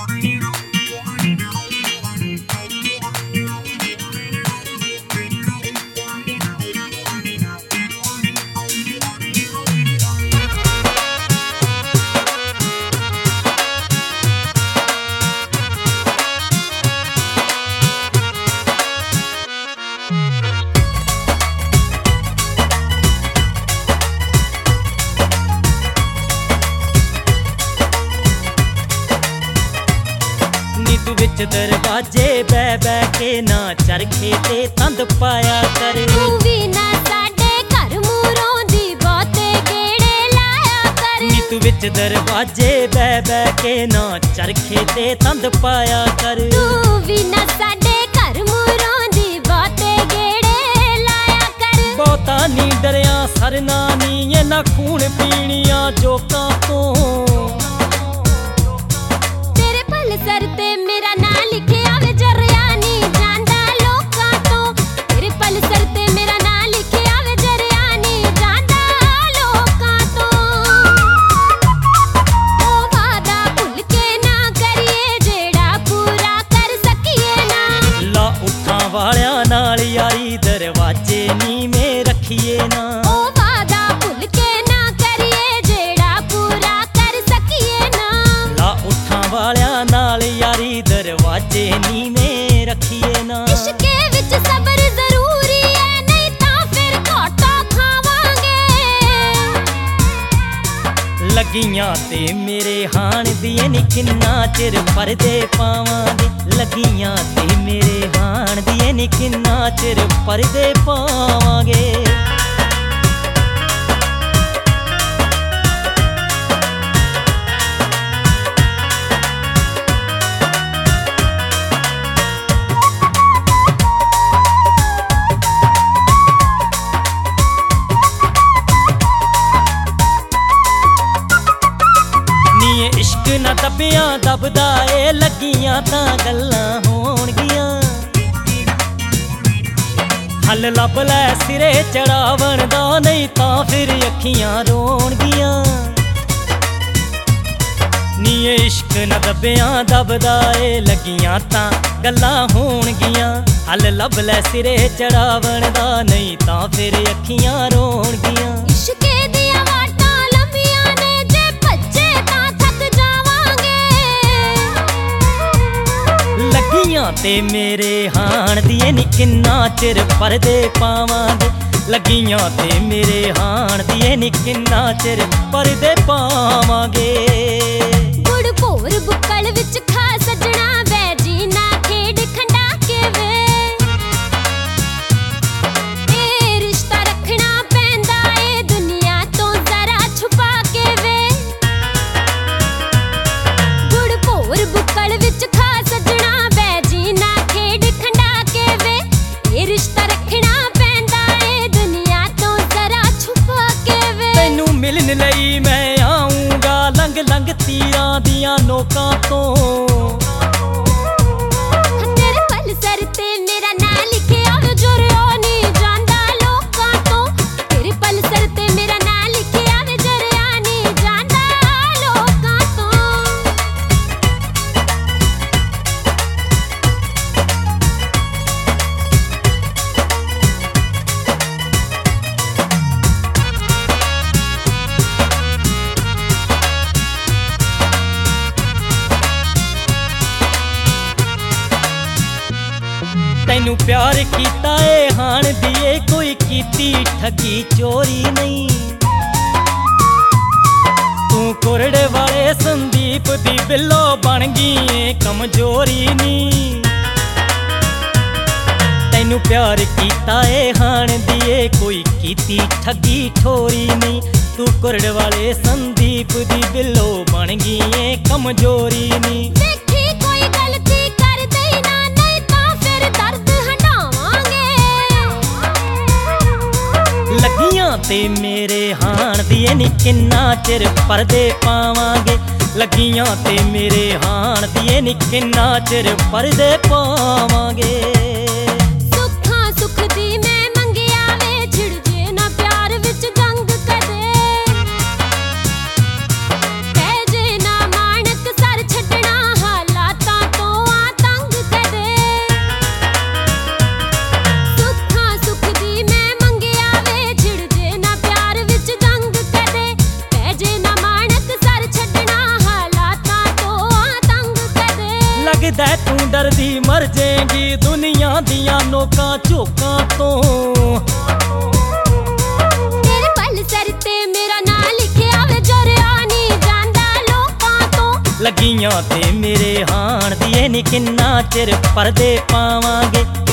विच दरवाजे बह बह के ना चरखे ते तंद पाया कर। तू भी ना साडे घर मूरों दी बहुते गेड़े लाया कर। नी तू विच दरवाजे बह बह के ना चरखे ते तंद पाया कर। तू भी ना साडे घर मूरों दी बहुते गेड़े लाया कर। बहुता नी डरिया सरना नी ये ना खून पीणिया जोकां तो। तेरे पल सर ते मेरा ना लिखिया वे जरिया नी जांदा लोकां तो। तेरे पल सर ते मेरा ना लिखिया वे जरिया नी जांदा लोकां तो। ओ वादा भुल के ना करिए जेड़ा पूरा कर सकिए ना। ला उठां वालियां नाल यारी दरवाजे नीवें रखिए ना। ओ वादा भुल के ना करिए जेड़ा पूरा कर सकिए ना। ला उठां वालियां नाल यारी दरवाजे नीवें रखिए ना। इश्के विच सबर जरूरी है नहीं तां फिर घाटा खावांगे। लगियां ते मेरे हाण दिए नी किन्ना चिर परदे पावांगे। लगियां ते मेरे हाण दिए नी किन्ना चिर परदे पावांगे। इश्क ना दबिया दबदा ए लगियां तां गल्लां होणगियां। हल लब लै सिरे चढ़ावण दा नहीं तां फिर अखियां रोणगियां। नी इश्क ना दबिया दबदा ए लगियां तां गल्लां होणगियां। हल लब लै सिरे चढ़ावण दा नहीं तां फिर अखियां रोणगियां। इश्के दियां वाटां लंबियां ने जे भज्जे तां थक जावांगे। लगियां ते मेरे हाण दिए नी किन्ना चिर परदे पावांगे। लगियां ते मेरे हाण दिए नी किन्ना चिर परदे पावांगे। गुड़ भोर बुक्कल विच खा सजना वे जीना खेड खंडा के वे। ए रिश्ता रखना पैंदा ए दुनिया तो जरा छुपा के वे। गुड़ भोर बुक्कल विच खा सजना वे जीना खेड खंडा के वे। ए रिश्ता रखना पैंदा ए दुनिया तो जरा छुपा के वे। तैनू मिलन लई मैं आऊंगा लंघ लंघ तीरां दियां नोकां तो। तेरे पल सर ते मेरा ना लिखिया वे जरिया नी जांदा लोकां तो। तेरे पल सर ते मेरा ना लिखिया वे जरिया नी जांदा लोकां तो। तैनू प्यार कीता ए हाण दिए कोई कीती ठगी चोरी नहीं। तू कोरड़े वाले संदीप दी बिल्लो बन गई ए कमजोरी नी। तैनू प्यार कीता ए हाण दिए कोई कीती ठगी ठोरी नहीं। तू कोरड़े वाले संदीप दी बिल्लो बन गई ए कमजोरी नी। देखी कोई गलती कर दई ना नहीं तां फिर दर्द हटावांगे। लगियां ते मेरे हाण दिए नी किन्ना चिर परदे पावांगे। लगियां ते मेरे हाण दिए नी किन्ना चिर परदे पावांगे। सुखां सुख दी मैं मंगिया वे छिड़ जे ना प्यार विच जंग कदे। पै जे ना माणक सर छड्डना हाला ਲੱਗਦਾ ਤੂੰ ਡਰਦੀ ਮਰ ਜਾਏਂਗੀ ਦੁਨੀਆ ਦੀਆਂ ਨੋਕਾਂ ਝੋਕਾਂ ਤੋਂ। ਤੇਰੇ ਪਲਸਰ ਤੇ ਮੇਰਾ ਨਾਂ ਲਿਖਿਆ ਵੇ ਜਰਿਆ ਨਹੀਂ ਜਾਂਦਾ ਲੋਕਾਂ ਤੋਂ। ਲੱਗੀਆਂ ਤੇ ਮੇਰੇ ਹਾਣ ਦੀਏ ਨੀ ਕਿੰਨਾ ਚਿਰ ਪਰਦੇ ਪਾਵਾਂਗੇ।